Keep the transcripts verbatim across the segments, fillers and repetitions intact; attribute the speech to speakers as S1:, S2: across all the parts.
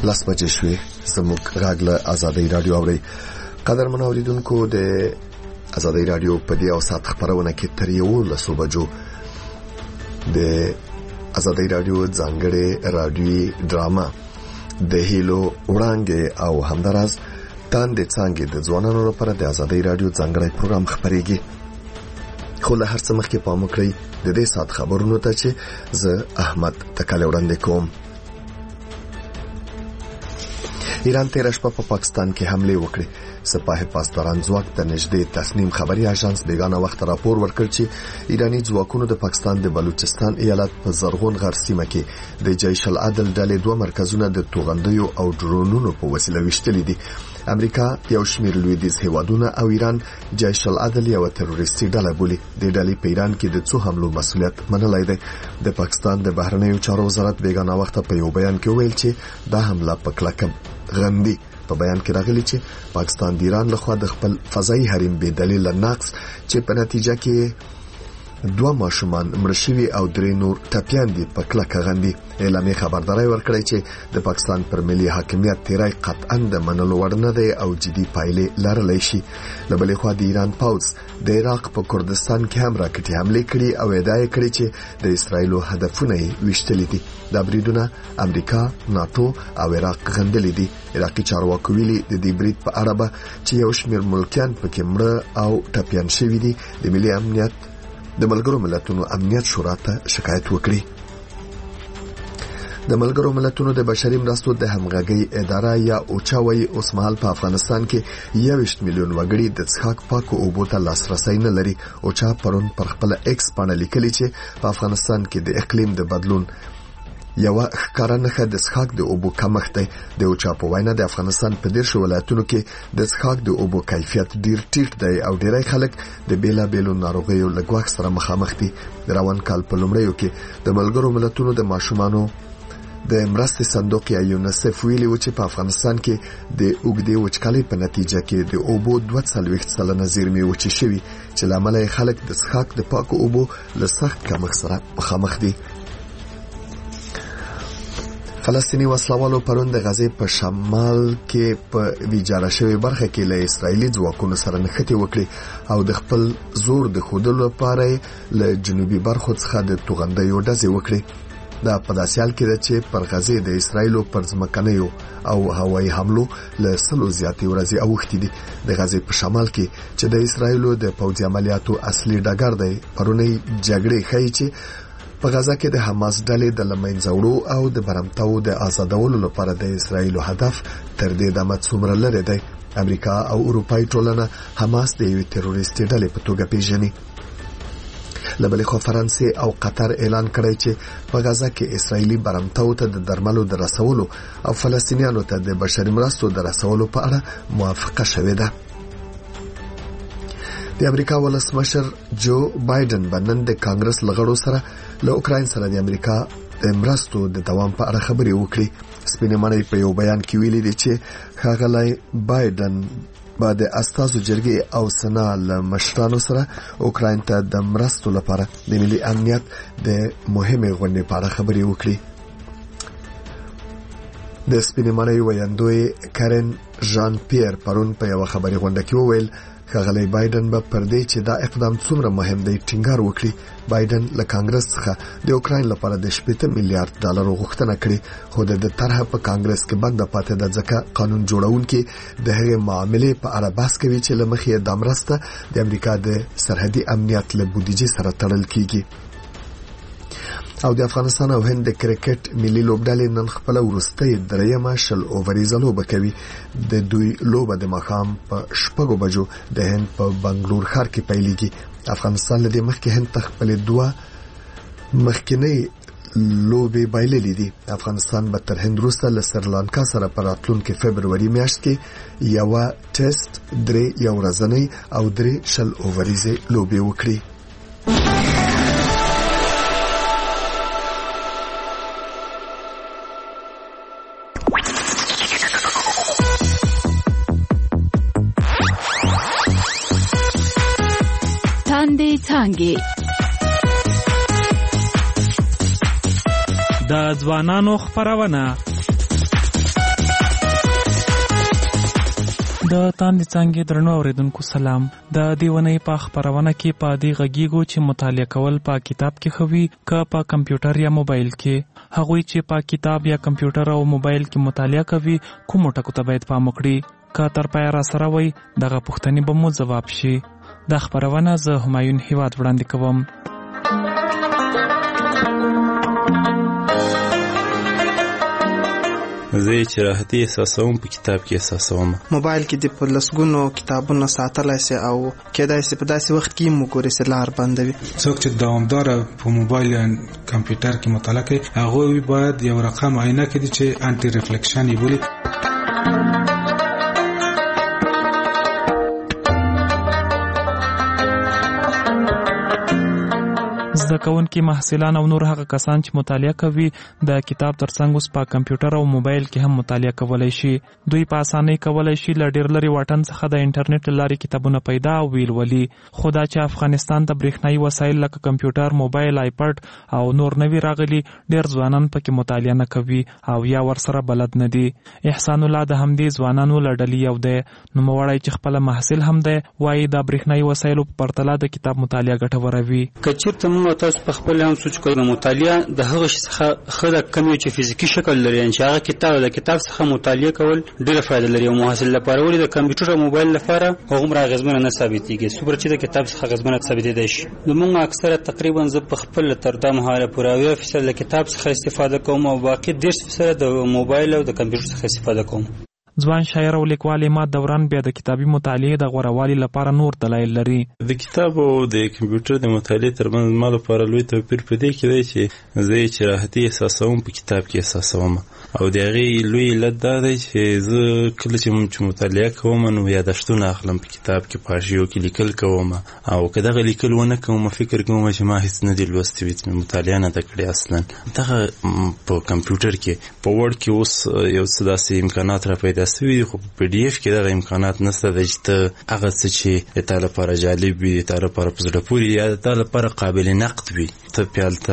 S1: لاس بجې شوې زموږ غږ له آزادۍ رادیو اوري. قدرمن اوریدونکو د آزادۍ رادیو په دې او سات خبرونه کې تر یو لسو بجو د آزادۍ رادیو ځانګړي رادیوي ډراما د هیلو وړاندې او همداراز تاندې څنګه د ځوانانو لپاره د آزادۍ رادیو ځانګړي پروګرام خبريږي. خو له هر څه مخکې پام وکړئ د دې سات خبرونو ته چې زه احمد تکاله وړاندې کوم. ایران تیر شپه په پاکستان کې حمله وکړه. سپاه پاسداران ځواک د نږدې تسنیم خبري اژانس بیگانه وخت راپور ورکړ چې ایرانی ځواکونو د پاکستان د بلوچستان ایالت په زرغون غر سیمه کې د جیش العدل ډلې دوه مرکزونه د توغندیو او ډرونونو په وسیله وشتلې دي. امریکا یو شمېر لویدیځ هیوادونه او ایران جیش العدل یو تروریستي ډله بولي. د ډلې په ایران کې د څو حملو مسؤلیت منلای دی. د پاکستان د بهرنیو چارو وزارت بیگانه وخت په یو بیان کې ویل چې دا حمله په کلکه غندي. په بیان کې راغلی چې پاکستان د ایران لخوا د خپل فضایي حریم به دلیل نقص چې په نتیجه کې دوه ماشومان مړ شوي او درې نور ټپيان دي په کلکه غندي. اعلامیه خبرداري ورکړی چې د پاکستان پر ملي حاکمیت تیرای قطعا د منلو وړ نه دی او جدي پایلې لرلی شي. له بلې خوا د ایران پوځ د عراق په کردستان کې هم راکټي حمله کړې او ادعا یې کړې چې د اسرایلو هدفونه یې وشتلي دي. دا بریدونه امریکا، ناتو او عراق غندلي دي. عراقي چارواکو ویلي د دې برید په اړه به چې یو شمېر ملکیان پکې مړه او ټپيان شوي دي د ملي امنیت د ملګرو ملتونو امنیت شورا ته شکایت وکړي. د ملګرو ملتونو د بشري مرستو د همغږي اداره یا اوچاوي اوس مهال په افغانستان کې یوویشت میلیون وګړي د څښاک پاکو اوبو ته لاسرسي نه لري. اوچا پرون پر خپل ایکس باندې لیکلي چې په افغانستان کې د اقلیم د بدلون یو ښکارا نښه د څښاک د اوبو کمښت دی. د اوچا په وینا د افغانستان په ډېر ولایتونو کې د څښاک د اوبو کیفیت ډېر ټیټ دی او ډېری خلک د بیلابېلو ناروغیو له ګواښ سره مخامخ دي. د روان کال په لومړیو کې د ملګرو ملتونو د ماشومانو د مرستې صندوق یا یونیسف ویلي و چې په افغانستان کې د اوږدې وچکالۍ په نتیجه کې د اوبو دوه څلوېښت سلنه زیرمې وچې شوي چې له امله یې خلک د څښاک د پاکو اوبو له سخت کمښت سره مخامخ دي. فلسطینی وسلوالو پرون د غزې په شمال کې په ویجاړه شوې برخه کې له اسرایلی ځواکونو سره نښتې وکړې او د خپل زور د ښودلو لپاره له جنوبي برخو څخه د توغندیو ډزې وکړې. دا په داسې حال کې ده چې پر غزې د اسرایلو پر ځمکنیو او هوایي حملو له سلو زیاتې ورځې اوښتې دي. د غزې په شمال کې چې د اسرایلو د پوځي عملیاتو اصلي ډګر دی، پرونی جګړې ښیي چې په غزا کې د حماس ډلې د لمنځه وړو او د برمتاو د آزادولو لپاره د اسرایلو هدف تر دې دمه څومره لري دی. امریکا او اروپایي ټولنه حماس د یوې تروریستي ډلې په توګه پیژني. له بلې خوا فرانسې او قطر اعلان کړی چې په غزا کې اسرایلی برمتاو ته د درملو د رسولو او فلسطینیانو ته د بشري مرستو د رسولو په اړه موافقه شوې ده. د امریکا ولسمشر جو بایدن بنن د کانګرس لغړو سره له اوکراین سره د امریکا د مرستو د دوام په اړه خبرې وکړي. سپینې مړی په یو بیان کې ویلي دی چې ښاغلی بایدن با د استازو جرګې او سنا له مشرانو سره اوکراین ته د مرستو لپاره د ملي امنیت د مهمې غونډې په اړه خبرې وکړي. د سپینې مړی ویاندوی کارن ژان پیر پرون په یو خبري غونډه کې وویل ښاغلی بایدن به پر دې چې دا اقدام څومره مهم دی ټینګار وکړي. بایدن له کانګرس څخه د اوکراین لپاره د شپږ میلیارډ ډالر غوښتنه کړې خو د طرحه په کانګرس کې بند پاتې ده ځکه قانون جوړونکي د هغې معاملې په اړه بحث کوي چې له مخې د مرسته د امریکا د سرحدي امنیت له بودیجې سره تړل کیږي. او د افغانستان او هند د کرکټ ملي لوبډلې نن خپل ورستۍ دریمه شل اووریزه لوبه کوي. د دوی لوبه د ماښام په شپږو بجو د هند په بنگلور ښار کې پیلېږي. افغانستان له دې مخکې هند ته خپلې دوه مخکینۍ لوبې بایللې دي. افغانستان به تر هند وروسته له سریلانکا سره په راتلونکي فبروري میاشت کې یوه ټیسټ، درې یو ورځنۍ او درې شل اووریزې لوبې وکړي.
S2: څانګې د ځوانانو خبرونه
S3: د تاندې څانګې درنو اوریدونکو سلام. د دیونۍ په خبرونه کې په دې غږیږو چې مطالعه کول په کتاب کې خوي که په کمپیوټر یا موبایل کې. هغوی چې په کتاب یا کمپیوټر او موبایل کې مطالعه کوي کومو ټکو ته باید پام وکړي؟ که تر پایه را سره وي دغه پوښتنې به مو ځواب شي. دا خبرونه زه همایون هیواد وړاندې کوم.
S4: زه چې راحتي احساسوم په کتاب کې احساسوم.
S5: موبایل کې د په لسګونو کتابونو ساتلای شي او کېدای شي په داسې وخت کې مو ګوري چې لار بندوي.
S6: څوک چې دوامدار په موبایل یا کمپیوټر کې مطالعه کوي هغه باید یو رقم عینه کړي چې انټي ریفلیکشن یې بولي.
S3: زده کوونکي محصلان او نور هغه کسان چې مطالعه کوي د کتاب ترڅنګ اوس په کمپیوټر او موبایل کې هم مطالعه کولای شي. دوی په اسانۍ کولای شي له ډېر لرې واټن څخه د انټرنیټ له لارې کتابونه پیدا او ویلولي. خو دا چې افغانستان ته برېښنایي وسایل لکه کمپیوټر، موبایل، آیپډ او نور نوي راغلي ډېر ځوانان پکې مطالعه نه کوي او یا ورسره بلد نه دي. احسان الله د همدې ځوانانو له ډلې یو دی. نوموړی چې خپله محصل هم دی وایي د برېښنایي وسایلو په پرتله د کتاب مطالعه ګټوره وي.
S7: که چېرته موږ تاسو په خپل هم سوچ کوئ مطالعه د هغه شي څخه ښه ده کم چې فزیکي شکل لري، چې هغه کتاب د کتاب څخه مطالعه کول ډېره فایده لري او محصل لپاره ولې د کمپیوټر او موبایل لپاره هغومره اغېزمنه نه ثابتېږي څومره چې د کتاب څخه اغېزمنه ثابتېدای شي. زموږ اکثره تقریبا زه په خپل تر دا مهاله پورې اویا فیصد له کتاب څخه استفاده کوم او باقي دېرش فیصد د موبایل او د کمپیوټر څخه استفاده کوم.
S3: ځوان شاعر او لیکوال عماد دوران بیا د کتابي مطالعې د غوړوالي لپاره نور دلایل لري.
S4: د کتاب او د کمپیوټر د مطالعې ترمنځ ما لپاره لوی توپیر په دې کې دی چې زه چې راحتي احساسوم په کتاب کې احساسوم او د هغې لوی علت دا دی چې زه کله چې مطالعه کوم نو یادښتونه اخلم په کتاب کې په حاشیو کې لیکل کوم او که دغه لیکل ونه کوم فکر کوم چې ما هیڅ نه دي لوستي وي مطالعه نه ده کړې اصلا. دغه په کمپیوټر کې په وړ کې اوس یو څه داسې امکانات را پیدا سوي خو په پی ډي اف کې دغه امکانات نشته دی چې ته هغه څه چې د تا لپاره جالب وي د تا لپاره په زړه پورې یا د تا لپاره قابل نقد وي ته پې هلته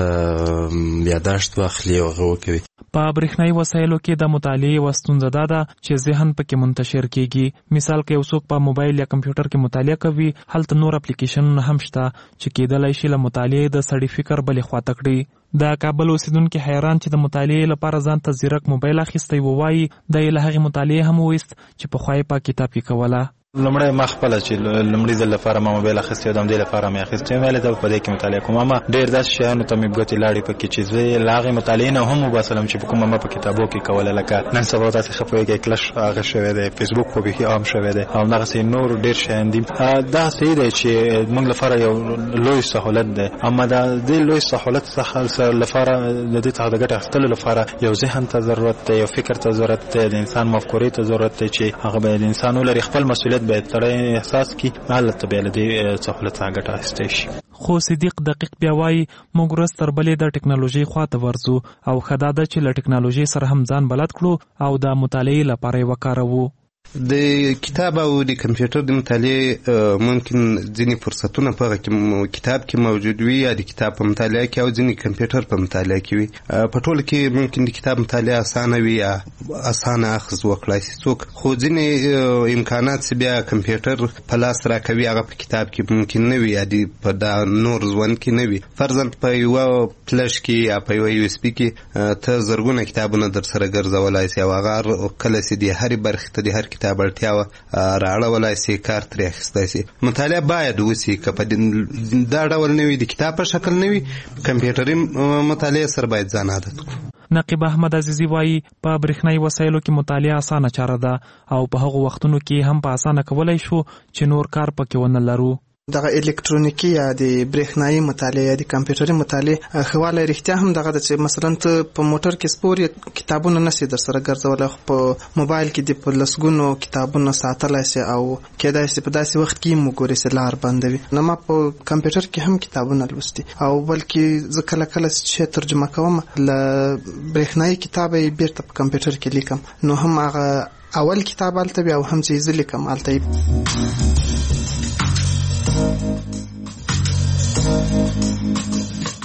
S4: یاداشت واخلي او هغه وکوي.
S3: په برېښنایي وسایلو کې د مطالعې یوه ستونزه دا ده چې ذهن پکې منتشر کیږي. مثال که یو څوک په موبایل یا کمپیوټر کې مطالعه کوي هلته نور اپلیکیشنونه هم شته چې کېدلی شي له مطالعې د سړي فکر بلې خواته کړي. د کابل اوسیدونکي حیران چې د مطالعې لپاره ځان ته ځیرک موبایل اخیستی و وایي دی له هغې مطالعې هم وویست چې پخوا یې په کتاب کې کوله.
S8: لمړی ما خپله چې لمړي ځل لپاره ما موبایل اخیستی و د همدې لپاره مې اخیستی ویلې ته په دې کې مطالعه کوم اما ډېر داسې شیانو ته مې ګوتې لاړې پکې چې زه له هغې مطالعې نه هم وباسلم چې په کومه ما په کتابو کې کوله لکه نن سبا تاسې ښه پوهېږئ کلش هغه شوی دی فیسبوک خو بیخي عام شوی دی او همدغسې نور ډېر شیان دي. دا صحیح دی چې موږ لپاره یو لوی سهولت دی اما د دې لوی سهولت څخه لپاره د دې څخه د ګټې اخیستلو لپاره یو ذهن ته ضرورت دی یو فکر ته ضرورت دی د انسان مفکورې ته ضرورت دی چې هغه باید انسان ولري خپل مسؤلیت باید تړی احساس کی حالت به له دې سہولت څخه ګټه اخیستل شي.
S3: خو صدیق دقیق بیا وایي موږ ورځ تر بلې د ټکنالوژۍ خواته ورځو او ښه دا ده چې له ټکنالوژۍ سره هم ځان بلد کړو او د مطالعې لپاره یې وکاروو.
S9: د کتاب او د کمپیوټر د مطالعې ممکن ځینې فرصتونه په کتاب کې موجود وي یا د کتاب په مطالعه کې او ځینې کمپیوټر په مطالعه کې وي. په ټوله کې ممکن د کتاب مطالعه اسانه وي یا اسانه اخذ وکړای شي څوک خو ځینې امکانات چې بیا کمپیوټر په لاس راکوي هغه په کتاب کې ممکن نه وي یا په دا نور ژوند کې نه وي. فرضاً په یوه فلش کې یا په یوه یو اس بي کې ته زرګونه کتابونه در سره ګرځولای شي او هغه کله چې د هرې برخې ته د هر کتاب اړتیا راړولای شي کار ترې اخیستی شي. مطالعه باید وشي که په دا ډول نه وي د کتاب په شکل نه وي کمپیوټري مطالعه سره باید ځان عادت کړو.
S3: نقیب احمد عزیزی وایي په برېښنایي وسایلو کې مطالعه اسانه چاره ده او په هغو وختونو کې هم په اسانه کولی شو چې نور کار پکې ونه لرو.
S5: دغه الکترونیکی یا د برېښنایي مطالعه یا د کمپیوټري مطالعه خواله رښتیا هم دغه د چې مثلا ته په موټر کې سپور کتابونه نشي در سره ګرځولای خو په موبایل کې د په لسګونو کتابونه ساتلای شي او کېدای شي په داسې وخت کې مو ګوري چې لار بندوي. نه ما په کمپیوټر کې هم کتابونه لوستي او بلکې زه کله کله چې ترجمه کوم له برېښنایي کتابه یې بیرته په کمپیوټر کې لیکم نو هم هغه اول کتاب هلته وي او هم چې زه لیکم هلته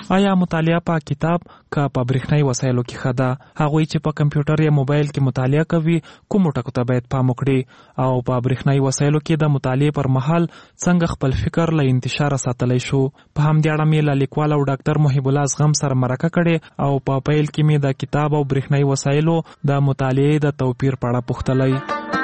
S3: آیا مطالعه په کتاب که په برېښنایي وسایلو کې ښه ده؟ هغوی چې په کمپیوټر یا موبایل کې مطالعه کوي کومو ټکو ته باید پام وکړي او په برېښنایي وسایلو کې د مطالعې پر مهال څنګه خپل فکر له انتشار ساتلی شو؟ په همدې اړه مې له لیکوال او ډاکټر محب الله زغم سره مرکه کړې او په پیل کې مې د کتاب او برېښنایي وسایلو د مطالعې د توپیر په اړه پوښتلی.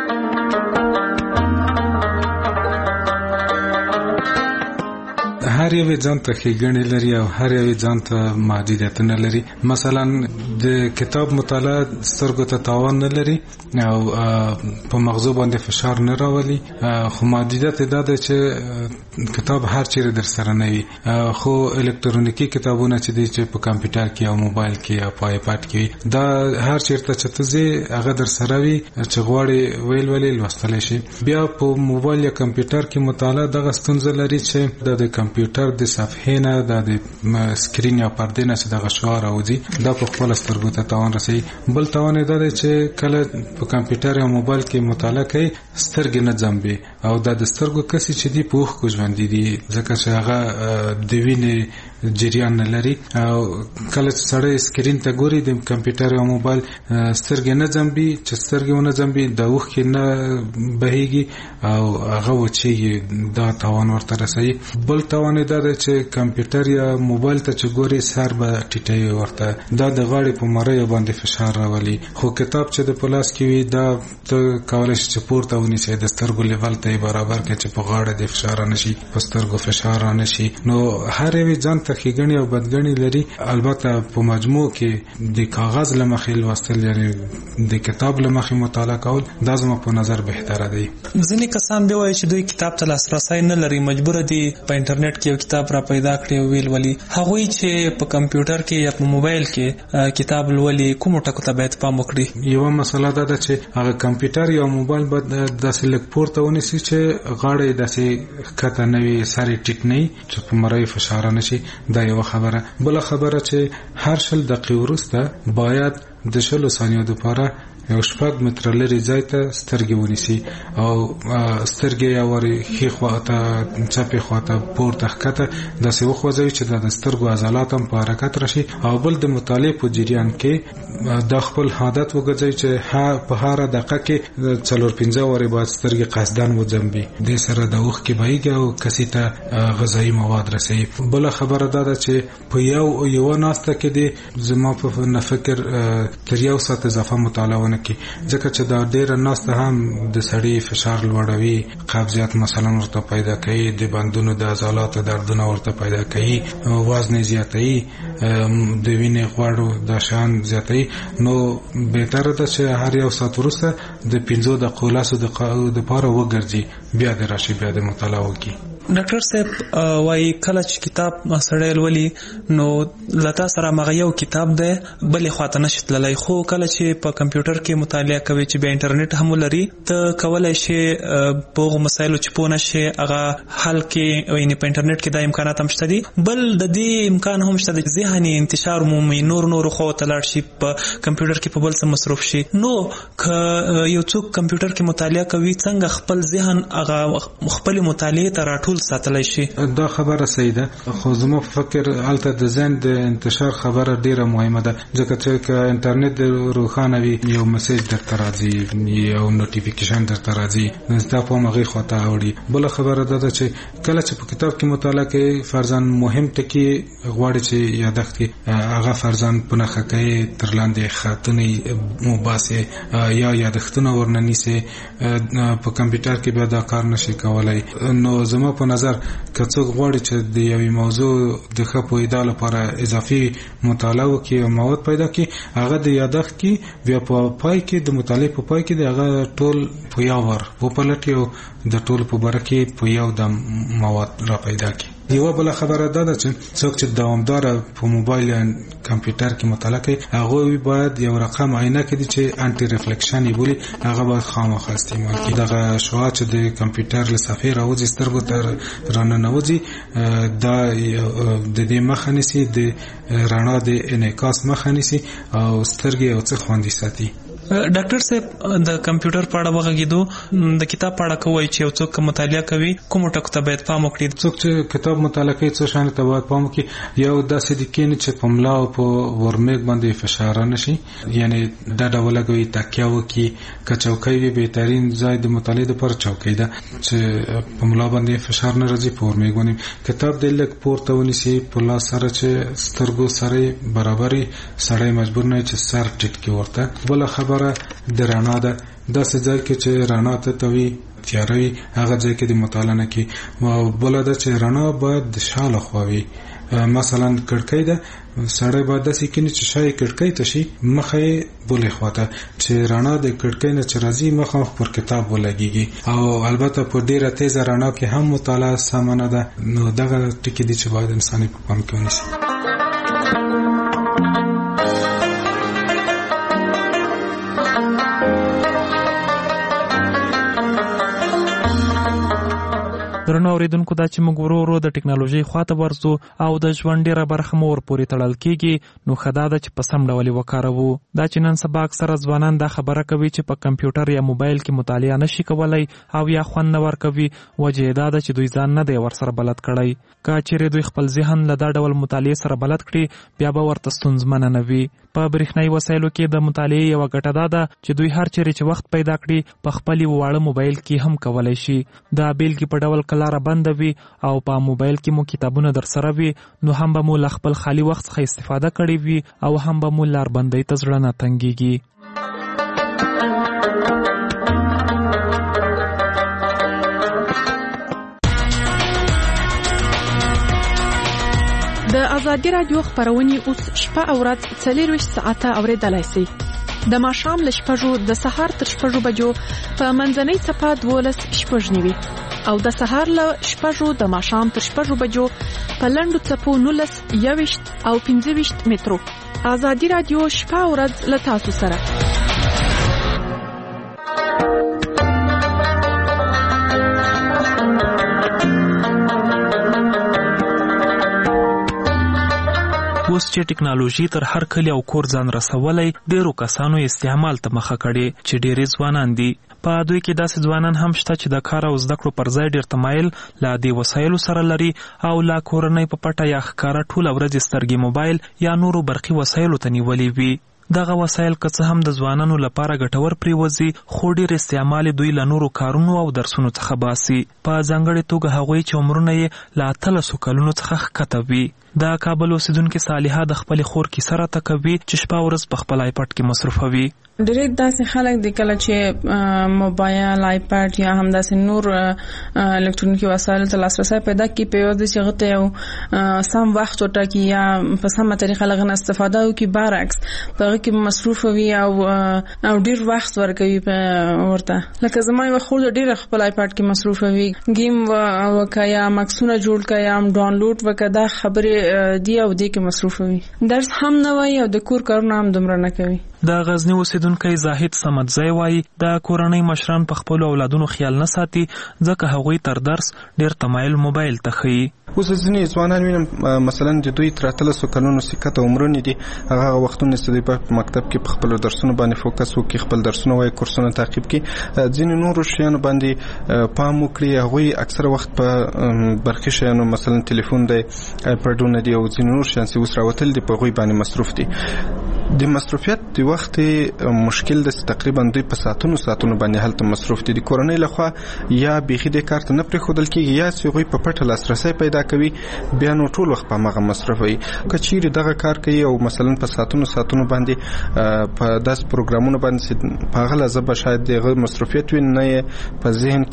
S6: هر یو ځان ته ښېګڼې لري او هر یو ځان ته محدودیتونه لري. مثلا د کتاب مطالعه سترګو ته تاوان نه لري او په مغزو باندې فشار نه راولي، خو محدودیت دا ده چې کتاب هر چیرې در سره نه وي. خو الکترونیکی کتابونه چې دي چې په کمپیوټر کې او موبایل کې او په آیپاد کې دا هر چیرته چې ته ځې هغه در سره وي چې غواړې ویل ولې لوستلی شي. بیا په موبایل یا کمپیوټر کې مطالعه دغه ستونزه لري چې د کمپیوټر د صفحې نه د سکرین یا پردې نه چې دغه شعاع راوځي دا په خپله سترګو ته تاوان رسوي. بل تاوان یې دا دی چې کله په کمپیوټر یا موبایل کې مطالعه کوي سترګې نه ځمبي او دا د سترګو کسي چې دي په اوښکو ژوندي دي ځکه چې هغه د وینې جریان نه لري او کله چې سړی سکرین ته ګوري د کمپیوټر یا موبایل سترګې نه ځمبي چې سترګې ونه ځمبي د اوښکې نه بهیږي او هغه وچېږي، دا تاوان ورته رسوي. بل تاوان دا دی چې کمپیوټر یا موبایل ته چې ګوري سر به ټیټوي ورته، دا د غاړې په مریو باندې فشار راولي. خو کتاب چې د په لاس کې وي دا ته کولی شي چې پورته ونیسي د سترګو لیول ته یې برابر کړي چې په غاړه د فشار رانشي، په سترګو فشار رانشي. نو هر یو ځان ته ښېګڼې او بدګڼې لري. البته په مجموع کې د کاغذ له مخې لوستل یعنی د کتاب له مخې مطالعه کول دا زما په نظر بهتره دی.
S3: ځینې کسان بیا وایي چې دوی کتاب ته لاسرسی نه لري، مجبوره دي په انټرنیټ کې یو کتاب را پیدا کړي او ویل ولي. هغوی چې په کمپیوټر کې یا په موبایل کې کتاب لولي کومو ټکو ته باید پام وکړي؟
S6: یوه مسله دا ده چې هغه کمپیوټر یا موبایل باید داسې لږ پورته ونیسي چې غاړه یې داسې ښکته نه وي، سر یې ټیټ نه وي چې په مریو فشار نه شي. دا یوه خبره. بله خبره چې هر شل دقیقې وروسته باید د شلو ثانیو دپاره یو شپږ متره لرې ځای ته سترګې ونیسي او سترګې یا ورې ښي خواته چپې خواته پورته ښکته داسې وخوځوي چې دا د سترګو عضلات هم په حرکت راشي. او بل د مطالعې په جریان کې دا خپل عادت وګرځوي چې په هره دقیقه کې څلور پنځه وارې باید سترګې قصدن وځمبي، دې سره د اوښکې بهیږي او کسي ته غذایي مواد رسوي. بله خبره دا ده چې په یو یوه ناسته کې دی زما په نه فکر تر یو ساعت اضافه مطالعه کی ځکه چې دا ډیره ناسته هم د سړی فشار لوړوي، قبضیت مثلا ورته پیدا کوي، د بندونو د عضلاتو دردونه ورته پیدا کوي، وزن زیاتوي، د وینې غوړو د شان زیاتوي. نو بهتره ده چې هر یو ساعت وروسته د پنځو دقیقو لسو دقیقو دپاره وګرځي بیا د راشي بیا د مطالعه وکړي.
S3: ډاکټر صاحب وايي کله چې کتاب سړی لولي نو لتا سره مغه یو کتاب دی بلې خواته نشي تللی، خو کله چې په کمپیوټر کې مطالعه کوي چې به انټرنیټ هم لري ته کولای شي په هغو مسایلو چې پوه نشي هغه حل کې، یعنې په انټرنیټ کې دا امکانات هم شته دي. بل د دې امکان هم شته د ذهني انتشار مومي، نور نور خو ته لاړ شي په کمپیوټر کې په بل څه مصروف شي. نو که یو څوک کمپیوټر کې مطالعه کوي څنګه خپل ذهن هغه خپل مطالعه ته راټول ساتلی شي؟
S6: دا خبره صحیح ده، خو زما په فکر هلته د ذهن د انتشار خبره ډیره مهمه ده ځکه چې که انټرنیټ روښانه وي یو میسج درته راځي، یو نوټیفیکیشن درته راځي، ستا پام هغې خواته اوړي. بله خبره دا ده چې کله چې په کتاب کې مطالعه کوي فرضاً مهم ټکي غواړي چې یادښت کړي هغه فرضاً په نښه کوي، تر لاندې خطونه وباسي یا یادښتونه ورنه نیسي. په کمپیوټر کې بیا دا کار نشي کولی. نو زما په نظر که څوک غواړي چې د یوې موضوع د ښه پوهېدا لپاره اضافي مطالعه وکړي او مواد پیدا کړي هغه د یادښت کې بیا په پای کې د مطالعې په پای کې د هغه ټول په یو ور وپلټي او د ټول په باره کې په یو د مواد را پیدا کړي. یوه بله خبره دا ده چې څوک چې دوامداره په موبایل یا کمپیوټر کې مطالعه کوي هغوی باید یو رقم عینه کړي چې انټي ریفلیکشن یې بولي، هغه باید خامخا استعمال کړي. دغه شعاع چې د کمپیوټر له صفحې راوځي سترګو ته راننوځي دا د دې مخه نیسي، د رڼا د انعکاس مخه نیسي او سترګې یو څه خوندي ساتي.
S3: ډاکټر صاحب د کمپیوټر په اړه وغږیدو د کتاب په اړه کوي چې یو څوک مطالعه کوي کوم ټکو ته باید پام وکړي؟
S6: څوک چې کتاب مطالعه کوي څه شان ته باید پام وکړي. یو داسې د کین چې په ملا او په ورمېګ باندې فشار نشي، یعنی دا ډول لګوي تکیه وکړي، کچوکۍ وي بهترین ځای د مطالعه لپاره چوکۍ ده چې په ملا باندې فشار نه راځي، په ورمېګ باندې کتاب د لک پورته ونیسي په لاس سره چې سترګو سره برابرۍ سړی مجبور نه چې سر ټیټ کې ورته. بل خبره د رڼا ده، داسې ځای کې چې رڼا ته توي تیاروي هغه ځای کې د مطالعه نه کوي. او بل دا چې رڼا باید د شاله خووي، مثلا کړکۍ ده سړی باید داسې کینی چې شای کړکۍ ته شي مخه بولې خواته چې رڼا د کړکۍ نه چې راځي مخه پر کتاب ولګيږي. او البته په ډیره تیز رڼا کې هم مطالعه سمانه ده. نو دغه ټکی دي چې باید انساني په پام کې ونیسي.
S3: درنو اوریدونکو دا چې موږ ورو ورو د ټکنالوژي خواته ورځو او د ژوند ډیره برخه مو ورپورې تړل کیږي، نو خدا ده چې په سم ډول وکاروو. دا چې نن سبا اکثره ځوانان دا خبره کوي چې په کمپیوټر یا موبایل کې مطالعه نشي کولای او یا خوند نه ورکوي، وجه دا ده چې دوی ځان نه دی ورسره بلد کړی. که چیرې دوی خپل ذهن له دا ډول مطالعه سره بلد کړي بیا به ورته ستونزمنه نه وي. په برېښنایي وسایلو کې د مطالعې یوه ګټه دا ده چې دوی هر چیرې چې وخت پیدا کړي په خپل واړه موبایل کې هم کولی شي. دا بیلګې په ډول لاره بنده وي او په موبایل کې مو کتابونه در سره وي، نو هم به مو له خپل خالی وخت څخه استفاده کړې وي او هم به مو لار بندۍ ته زړه نه تنګېږي.
S2: د ازادي رادیو خبرونه اوس شپه او ورځ څلورویشت ساعته اوریدلای شئ. د ماښام له شپږو د سهار تر شپږو بجو په منځنۍ څپه دولس شپږ نیوي او د سهار له شپږو د ماښام تر شپږو بجو په لنډو څپو نولس یوویشت او پنځه ویشت مترو. ازادي رادیو شپه او ورځ له تاسو سره. اوس چې ټکنالوژي تر هر کلی او کور ځان رسولای، ډیرو کسانو استعمال ته مخه کړي چې ډیرې ځوانان دي. په دوی کې داسې ځوانان هم شته چې د کار او زده کړو پر ځای ډیر تمایل لا دې وسایلو سره لري او لا کورنۍ په پټه یا ښکاره ټوله ورځ سترګې موبایل یا نورو برقي وسایلو ته نیولې وي. دغه وسایل که څه هم د ځوانانو لپاره ګټور پریوځي، خو ډیر استعمال دوی له نورو کارونو او درسونو څخه باسي، په ځانګړې توګه هغوی چې عمرونه یې له اتلسو کلونو څخه ښکته وي. د کابل اوسیدونکې صالحه د خپلې خور کیسه راته کوي چې شپه ورځ په خپل آیپډ کې مصروفوي.
S10: ډېر داسې خلک د کله چې موبایل آیپډ یا هم داسې نور الکترونیکي وسایل ته لاسرسی پیدا کړي، په یو ځای غته یو سم وخت وټاکي یا په سمه طریقه لغنه استفاده وکړي، برعکس په هغه کې مصروف وي او او ډېر وخت ورکوي په ورته. لکه زما یو خور ډېر خپل آیپډ کې مصروف وي، گیم وکیا، مکسونه جوړ کیا، ډاونلوډ وکدا، خبرې دی او دی کې مصروف وي، درس هم نه وایي او د کور کارونه هم دومره نه کوي.
S3: د غزنی اوسیدونکی زاهد صمدزی وایي د کورنۍ مشران په خپل اولادونو خیال نه ساتي ځکه هغوی تر درس ډیر تمایل موبایل ته ښیي.
S11: اوس ځینې ځوانان وینم مثلا د دوی تر اتلسو کلونو سکته عمرونه دي، هغه وختونه چې دوی په مکتب کې په خپل درسونو باندې فوکس وکړي، خپل درسونه وایي، کورسونه تعقیب کړي، ځینې نورو شیانو باندې پام وکړي. هغوی اکثره وخت په برقي شیانو مثلا تلیفون دی، آیپډونه دي او ځینې نور شیان چې اوس راوتل دي په هغوی باندې مصروف دي. د مصروفیت د وخت مشکل د تقریبا دوی په ساعتونو ساعتونو باندې هلته مصروف دي. د کورنۍ لخوا یا بیخي د کار ته نه پرېښودل کېږي یا چې هغوی په پټه لاسرسی پیدا کوي، بیا نو ټول وخت په هماغه مصروف وي. که چیرې دغه کار کوي او مثلا په ساعتونو ساعتونو باندې په داسې پروګرامونو باندې په هغه لحظه به شاید دغه مصروفیت وي، نه یې په ذهن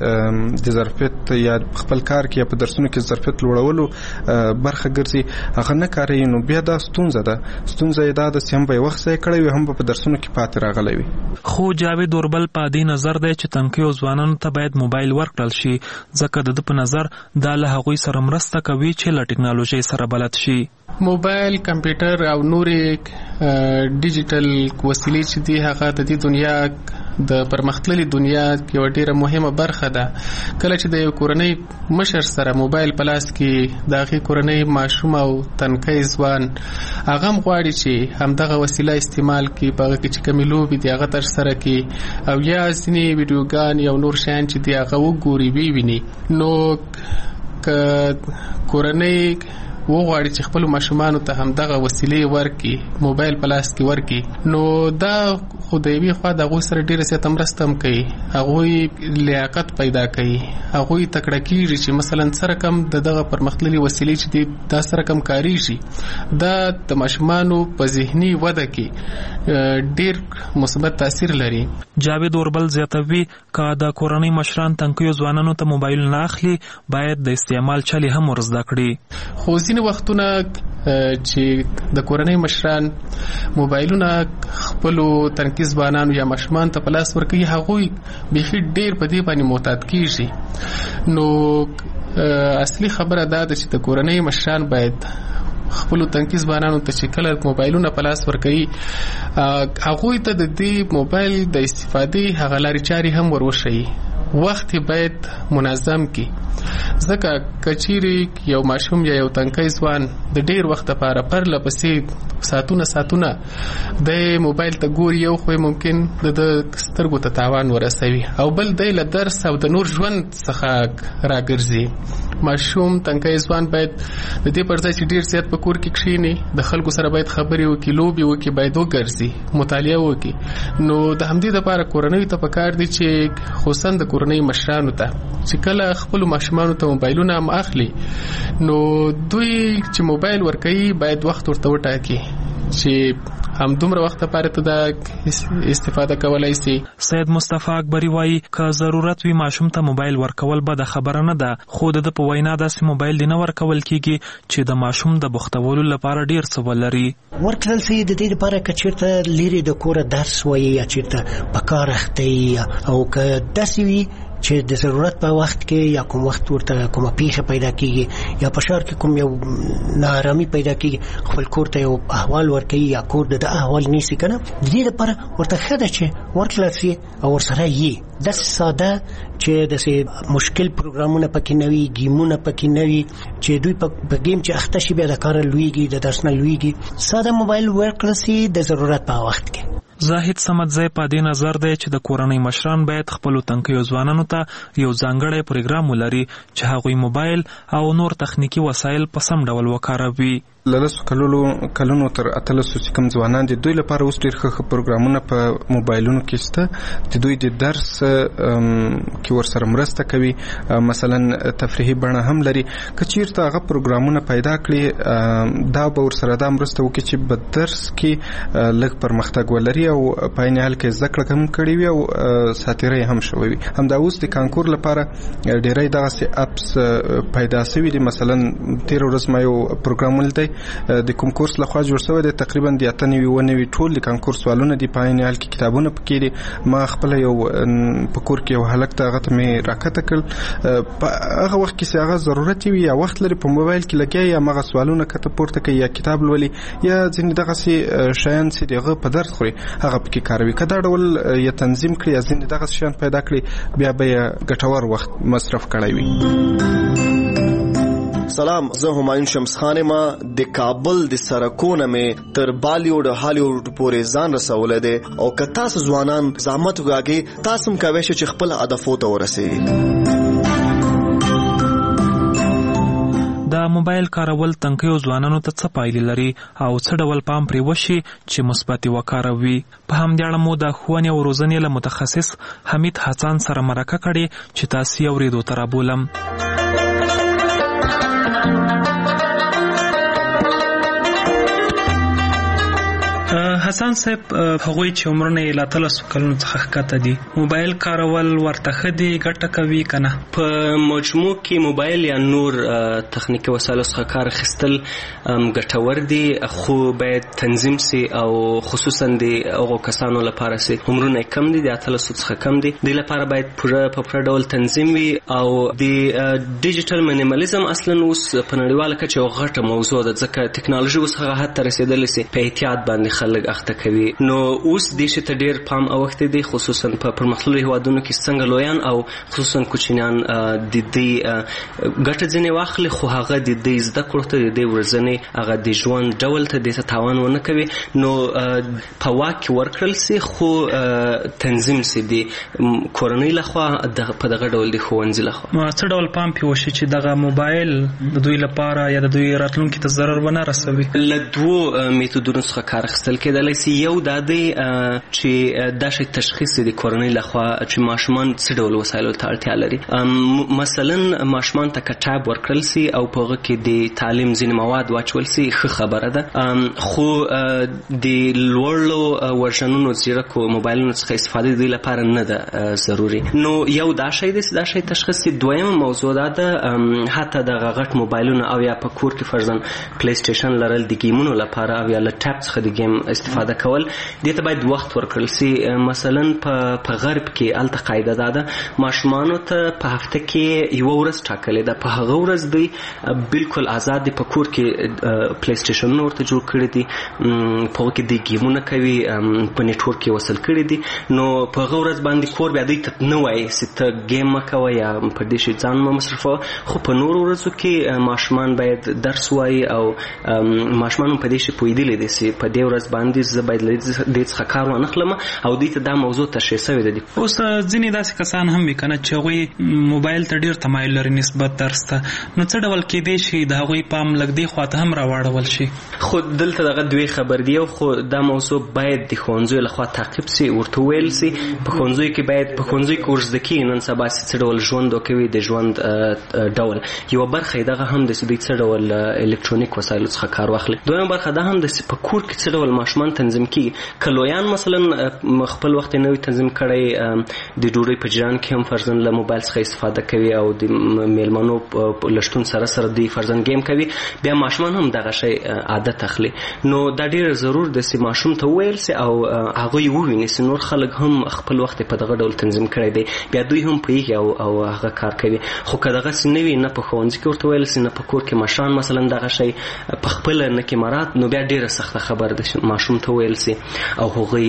S11: کې د ظرفیت یا خپل کار کې یا په درسونو کې ظرفیت لوړولو برخه ګرځي، هغه نه کاروي، نو بیا دا ستونزه ده. ستونزه یې دا ده هم به وخت ځای کړی وي، هم به په درسونو کې پاتې راغلی وي.
S3: خو جاوید اوربل په دې نظر دی چې تنکیو ځوانانو ته باید موبایل ورکړل شي ځکه د ده په نظر دا له هغوی سره مرسته کوي چې له ټکنالوژۍ سره بلد شي.
S12: موبایل کمپیوټر او نورې ډیجیټل وسیلې چې دي هغه د دې دنیا د پرمختللي دنیا یو ډیره مهمه برخه ده. کله چې د یو کورنۍ مشر سره موبایل په لاس کې د هغې کورنۍ ماشوم او تنکی ځوان هغه هم غواړي چې همدغه وسیله استعمال کړي، په هغه کې چې کومې لوبې دي هغه ترسره کړي او یا ځینې ویډیوګان یا نور شیان چې دي هغه وګوري وویني. نو که کورنۍ وغواړي چې خپل ماشومانو ته همدغه وسیلې ورکړي، موبایل په لاس کې ورکړي، نو دا خو د یوې خوا د هغوی سره ډېره زیاته مرسته هم کوي، هغوی لیاقت پیدا کوي، هغوی تکړه کېږي چې مثلا څه رقم د دغه پرمختللي وسیلې چې دي دا څه رقم کارېږي. دا د ماشومانو په ذهني وده کې ډېر مثبت تاثیر لري.
S2: جاوید اوربل زیاتوي که د کورنۍ مشران تنکیو ځوانانو ته موبایل نه اخلي باید د استعمال چلې هم ور زده کړي.
S12: خو ځینې وختونه چې د کورنۍ مشران موبایلونه خپلو تنکي ځوانانو یا ماشومان ته په لاس ورکوي، هغوی بیخي ډېر په دې باندې معتاد کېږي. نو اصلي خبره دا ده چې د کورنۍ مشران باید خپلو تنکي ځوانانو ته چې کله موبایلونه په لاس ورکوي هغوی ته د دې موبایل د استفادې هغه لارې چارې هم ور وښیي. وخت باید منظم کی، ځکه کچيري یو ماشوم یا یو تنکی ځوان د ډیر وخت لپاره پر لپسې ساتونه ساتونه د موبایل ته ګوري، یو خو ممکن د سترګو ته تاوان ورسوي او بل دی له درس او د نور ژوند څخه راګرځي. ماشوم تنکی ځوان باید د دې پر ځای چې ډیر زیات په کور کې کښیني د خلکو سره باید خبرې وکړي، لوبې وکړي، باید وګرځي، مطالعه وکړي. نو د همدې لپاره کورنۍ ته پکار دي چې خصوصا د کورنۍ مشرانو ته چې کله خپل ماشومانو ته موبایلونه هم اخلي نو دوی چې موبایل ورکوي باید وخت ورته وټاکي چې هم دومره وخت لپاره ته دا استفاده کولای شي.
S2: سید مصطفی اکبری وایي که ضرورت وي ماشوم ته موبایل ورکول بده خبره نه ده، خو د په وینا داسې موبایل دی نه ورکول کیږي چې د ماشوم د بوختولو لپاره ډیر څه ولري.
S13: ورکړل سي د دې لپاره چې چیرته لري د کوره درس وایي یا چیرته په کار اخته او که داسې وي چې د ضرورت په وخت کې یا کوم وخت ورته کومه پیښه پیدا کیږي یا په شهر کې کوم یو ناارامي پیدا کیږي خپل کور ته یو احوال ورکوي یا کور د احوال نیسي کنه، د دې لپاره ورته ښه ده چې ورکړل سي او ورسره یې داسې ساده چې داسې مشکل پروګرامونه پکې نه وي، ګیمونه پکې نه وي چې دوی په ګیم چې اخته شي بیا د کار لویږي د درس نه لویږي. ساده موبایل ورکړل سي د ضرورت په وخت کې.
S2: زاهد سمدزی په دې نظر دی چې د کورنۍ مشران باید خپل تنکیو ځوانانو ته یو ځانګړی پروګرام ولري چې هغوی موبایل او نور تخنیکی وسایل په سم ډول وکاروي.
S11: لسو کلونو کلونو تر اتلسو چې کوم ځوانان دي دوی لپاره اوس ډېر ښه پروګرامونه په موبایلونو کې شته چې دوی د درس کې ورسره مرسته کوي، مثلا تفریحي بڼه هم لري. که چیرته هغه پروګرامونه پیدا کړي دا به ورسره دا مرسته وکړي چې په درس کې لږ پرمختګ ولري او په عین حال کې زده کړه هم کړې وي او ساتیرۍ هم شوی وي. همدا اوس د کانکور لپاره ډېری دغسې اپس پیدا شوي دي. مثلا تېره ورځ ما یو پروګرام ولیدی د کوم کورس لخوا جوړ شوی دی، تقریبا د اته نوي اوه نوي ټول د کانکور سوالونه دي، په عین حال کې کتابونه پکې دي. ما خپله یو په کور کې یو هلک ته هغه ته مې راکته کړل، په هغه وخت کې چې هغه ضرورت وي یا وخت لري په موبایل کې لګیا یا هغه سوالونه کته پورته کوي یا کتاب لولي یا ځینې دغسې شیان چې د هغه په درد خوري هغه پکې کاروي. که دا ډول یې تنظیم کړي یا ځینې دغسې شیان پیدا کړي بیا به یې ګټور وخت مصرف کړی وي.
S14: سلام، زه همایون شمس خان ما د کابل د سرکونه مې تر بالیوډ هالیوډ پورې ځان رسولی دی او که تاسو ځوانان زحمت وکاږئ تاسو هم کولی شئ چې خپل هدفو ته ورسیږئ.
S2: د موبایل کارول تنکیو ځوانانو ته څه پایلې لري او څه ډول پام پرې وشي چې مثبت وکاروي. په همدې اړه مو د ښوونې او روزنې له متخصص حمید حسن سره مرکه کړې چې تاسو یې اورېدو ته رابولم. حسن صاحب هغوی چې عمرونه یې له اتلسو کلونو څخه ښکته دي موبایل کارول ورته ښه دي ګټه کوي که نه؟
S15: په مجموع کې موبایل یا نور تخنیکي وسایلو څخه کار اخیستل ګټور دي، خو باید تنظیم سي او خصوصا د هغو کسانو لپاره سي عمرونه یې کم دي، د اتلسو څخه کم دي، دوی لپاره باید پوره په پوره ډول تنظیم وي. او د ډیجیټل مینیمالیزم اصلا اوس په نړیواله کچه یوه غټه موضوع ده، ځکه ټکنالوژي اوس هغه حد ته رسېدلې سي په احتیاط باندې خلک اخته کوي. نو اوس دې شي ته ډېر پام اوښتی دی، خصوصا په پرمختللو هېوادونو کې څنګه لویان او خصوصا کوچنیان د دې ګټه ځینې واخلي، خو هغه د دې زده کړو ته د دې ورځنې هغه د ژوند ډول ته دې ته تاوان ونه کوي. نو په واک کې ورکړل سي، خو تنظیم سي د کورنۍ لخوا په دغه ډول د ښوونځي لخوا.
S2: څه ډول پام پې وشي چې دغه موبایل د دوی لپاره یا د دوی راتلونکي ته ضرر ونه رسوي؟
S15: له دوو میتودونو څخه کار اخیستل کېدلی سي. یو دا دی چې دا شی تشخیص د کورنۍ لخوا چې ماشومان څه ډول وسایلو ته اړتیا لري. مثلا ماشومان ته کتاب ورکړل سي او په هغه کې د تعلیم ځینې مواد واچول سي، ښه خبره ده، خو د لوړو ورژنونو ځیرکو موبایلونو څخه استفاده د دوی لپاره نه ده ضروري. نو یو دا شی دی چې دا شی تشخیص سي. دویمه موضوع دا ده حتی دغه غټ موبایلونه او یا په کور کې فرضاً پلی سټیشن لرل د ګیمونو لپاره او یا له ټاپ څخه د ګیم استفاده کول، دې ته باید وخت ورکړل سي. مثلا په غرب کې هلته قاعده دا ده ماشومانو ته په هفته کې یوه ورځ ټاکلې ده، په هغه ورځ دوی بالکل آزاد دي، په کور کې پلی سټیشنونه ورته جوړ کړي دي، په هغه کې دوی ګیمونه کوي، په نیټورک کې وصل کړي دي. نو په هغه ورځ باندې کور بیا دوی ته نه وایي چې ته ګیم مه کوه یا په دې شي ځان مه مصرفوه، خو په نورو ورځو کې ماشومان باید درس وایي او ماشومان هم په دې شي پوهېدلی دي چې په دې ورځ باندې زه باید له دې څخه کار وانخلم او دوی ته دا موضوع تشریح شوې ده.
S2: اوس ځینې داسې کسان هم وي که نه چې هغوی موبایل ته ډېر تمایل لري نسبت درس ته، نو څه ډول کېدی شي د هغوی پام لږ دې خوا ته هم راواړول شي؟
S15: خو دلته دغه دوې خبر دی، خو دا موضوع باید د ښوونځیو لخوا تعقیب سي، ورته وویل سي په ښوونځیو کې باید په ښوونځیو کې ورزده کېږي نن سبا چې څه ډول ژوند وکوي، د ژوند ډول یوه برخه یې دغه هم ده چې دوی څه ډول الکترونیک وسایلو څخه کار واخلي. دویمه برخه دا هم ده چې په کور کې څه ډول ماشومان تنظیم کېږي. که لویان مثلا خپل وخت یې نه وي تنظیم کړی، د ډوډۍ په جریان کې هم فرضاً له موبایل څخه استفاده کوي او د میلمنو له شتون سره سره دوی فرضاً گیم کوي، بیا ماشومان هم دغه شی عادت اخلي. نو دا ډېر ضرور ده چې ماشوم ته وویل سي او هغوی وویني چې نور خلک هم خپل وخت په دغه ډول تنظیم کړی دی، بیا دوی هم پوهېږي او او هغه کار کوي. خو که دغسې نه وي، نه په ښوونځي کې ورته ویل سي نه په کور کې مشران مثلا دغه شی په خپله نه کې مرات، نو بیا ډېره سخته خبره ده چې ماشوم ته ویل سي او هغوی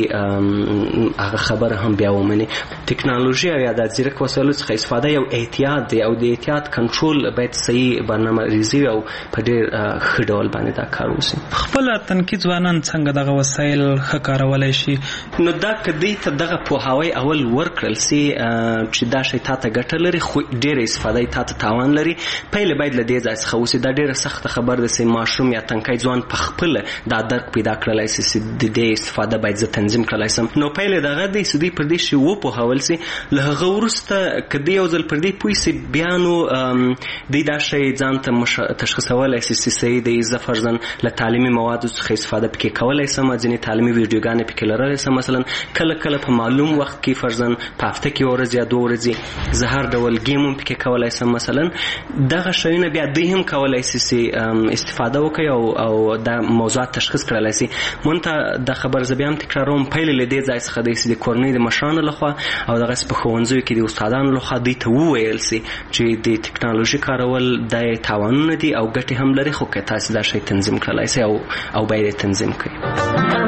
S15: هغه خبره هم بیا ومني. ټکنالوژي او یا د ځیرک وسایلو څخه استفاده یو احتیاط دی او د احتیاط کنټرول باید صحیح برنامه ریزي وي او په ډېر ښه ډول باندې دا کار وشي.
S2: خپله تنکي ځوانان څنګه دغه وسایل ښه کارولی شي؟
S15: نو دا که دوی ته دغه پوهاوی اول ورکړل سي چې دا شی تا ته ګټه لري خو ډېره استفاده یې تا ته تاوان لري، پیل باید له دې ځای څخه وسي. دا ډېره سخته خبر ده چې ماشوم یا تنکی ځوان په خپله دا درک پیدا کړلی سي چې د دې استفاده باید زه تنظیم کړلی سم. نو پیل دغه دی چې دوی پر دې شي وپوهول سي. له هغه وروسته که دوی یو ځل پر دې پوه سي، بیا نو دوی دا شی ځان ته تشخیصولی سي چې صحیح دی، زه فرضاً له تعلیمي موادو څخه استفاده پکې کولی سم، ځینې تعلیمي ویډیوګانې پکې لرلی سم، مثلا کله کله په معلوم وخت کې فرضاً په هفته کې یوه ورځ یا دوه ورځې زه هر ډول ګیم هم پکې کولی سم. مثلا دغه شیونه بیا دوی هم کولی سي چې استفاده وکړي او او دا موضوعات تشخیص کړلی سي. مونږ ته دا خبر زه بیا هم تکراروم، پیل له دې ځای څخه دی چې د کورنۍ د مشرانو لخوا او دغسې په ښوونځیو کې د استادانو لخوا دوی ته وویل سي چې د ټکنالوژي کارول دا یې تاوانونه دي او ګټې هم لري، خو که تاسې دا شی تنظیم کړلی سي او او باید یې تنظیم کړئ.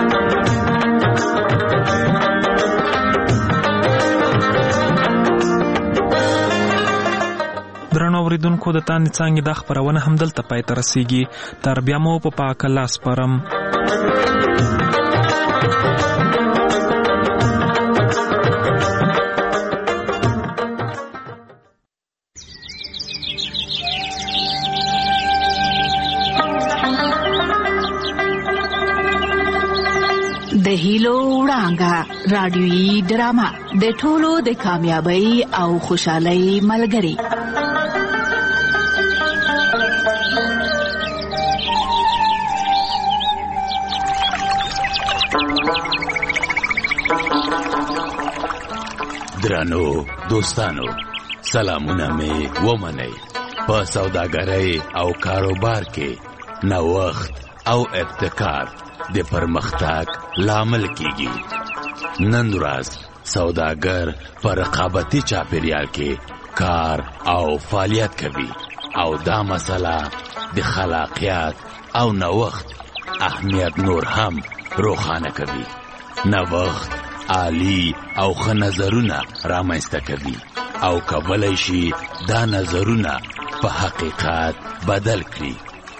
S2: درنو اوریدونکو، د تاندې څانګې دا خپرونه همدلته پای ته رسیږي. تر بیا مو په پاک الله سپارم.
S16: د هیلو وړانګه رادیویي ډرامه د ټولو د کامیابی او خوشحالۍ ملګری.
S17: درنو دوستانو، سلامونه می ومنئ. په سوداګرۍ او کاروبار کې نوښت او ابتکار د پرمختګ لامل کیږي. نن ورځ سوداګر په رقابتي چاپیریال کې کار او فعالیت کوي او دا مسله د خلاقیت او نوښت اهمیت نور هم روښانه کوي. نوښت عالی او ښه نظرونه رامنځته کوي او کولی شي دا نظرونه په حقیقت بدل کړي.